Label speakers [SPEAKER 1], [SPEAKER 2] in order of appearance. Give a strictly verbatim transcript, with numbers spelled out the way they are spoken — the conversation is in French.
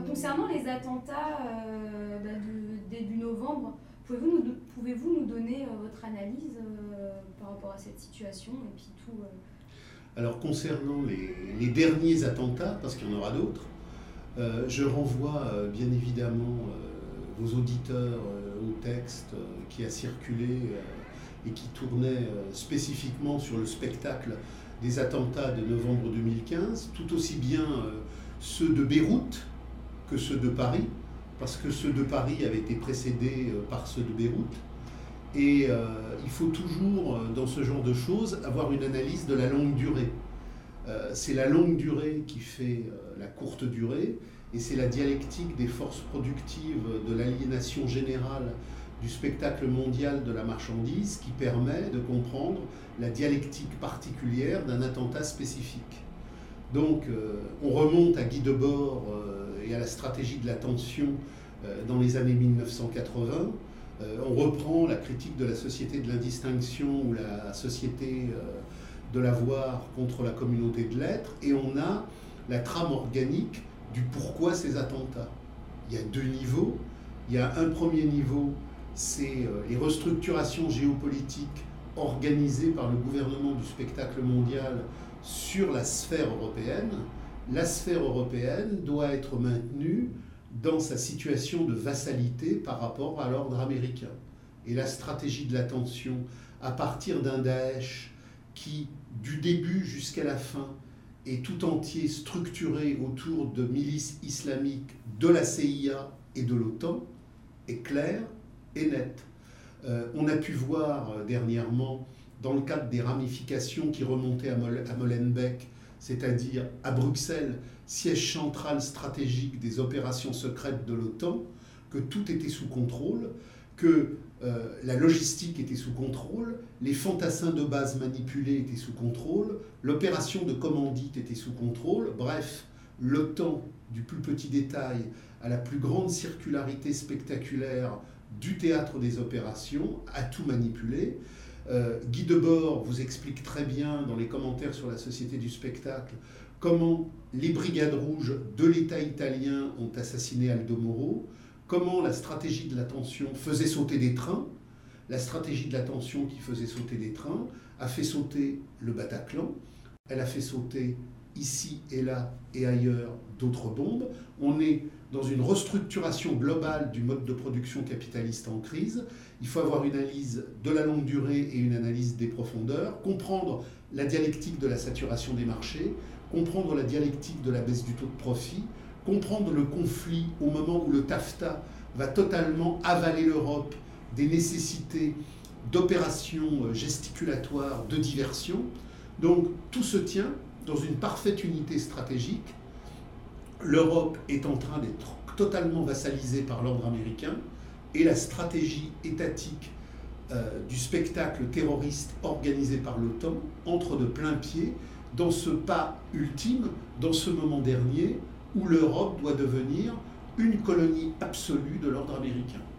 [SPEAKER 1] concernant les attentats euh, bah, de début novembre, pouvez-vous nous, pouvez-vous nous donner euh, votre analyse euh, par rapport à cette situation et puis tout euh...
[SPEAKER 2] Alors concernant les, les derniers attentats, parce qu'il y en aura d'autres, euh, je renvoie euh, bien évidemment euh, vos auditeurs euh, au texte euh, qui a circulé euh, et qui tournait euh, spécifiquement sur le spectacle des attentats de novembre deux mille quinze, tout aussi bien euh, ceux de Beyrouth que ceux de Paris, parce que ceux de Paris avaient été précédés euh, par ceux de Beyrouth. Et euh, il faut toujours, euh, dans ce genre de choses, avoir une analyse de la longue durée. Euh, c'est la longue durée qui fait euh, la courte durée, et c'est la dialectique des forces productives de l'aliénation générale du spectacle mondial de la marchandise qui permet de comprendre la dialectique particulière d'un attentat spécifique. Donc euh, on remonte à Guy Debord euh, et à la stratégie de l'attention euh, dans les années mille neuf cent quatre-vingts. Euh, on reprend la critique de la société de l'indistinction ou la société euh, de l'avoir contre la communauté de l'être, et on a la trame organique du pourquoi ces attentats. Il y a deux niveaux. Il y a un premier niveau, c'est euh, les restructurations géopolitiques organisées par le gouvernement du spectacle mondial sur la sphère européenne. La sphère européenne doit être maintenue dans sa situation de vassalité par rapport à l'ordre américain. Et la stratégie de l'attention, à partir d'un Daesh qui, du début jusqu'à la fin, est tout entier structuré autour de milices islamiques de la C I A et de l'OTAN, est claire et nette. Euh, on a pu voir euh, dernièrement, dans le cadre des ramifications qui remontaient à, Mol- à Molenbeek, c'est-à-dire à Bruxelles, siège central stratégique des opérations secrètes de l'OTAN, que tout était sous contrôle, que euh, la logistique était sous contrôle, les fantassins de base manipulés étaient sous contrôle, l'opération de commandite était sous contrôle. Bref, l'OTAN, du plus petit détail à la plus grande circularité spectaculaire du théâtre des opérations, a tout manipulé. Euh, Guy Debord vous explique très bien dans les commentaires sur la Société du spectacle comment les brigades rouges de l'État italien ont assassiné Aldo Moro, comment la stratégie de l'attention faisait sauter des trains. La stratégie de l'attention qui faisait sauter des trains a fait sauter le Bataclan, elle a fait sauter ici et là et ailleurs d'autres bombes. On est dans une restructuration globale du mode de production capitaliste en crise. Il faut avoir une analyse de la longue durée et une analyse des profondeurs, comprendre la dialectique de la saturation des marchés, comprendre la dialectique de la baisse du taux de profit, comprendre le conflit au moment où le TAFTA va totalement avaler l'Europe des nécessités d'opérations gesticulatoires, de diversion. Donc tout se tient dans une parfaite unité stratégique. L'Europe est en train d'être totalement vassalisée par l'ordre américain et la stratégie étatique euh, du spectacle terroriste organisé par l'OTAN entre de plein pied dans ce pas ultime, dans ce moment dernier où l'Europe doit devenir une colonie absolue de l'ordre américain.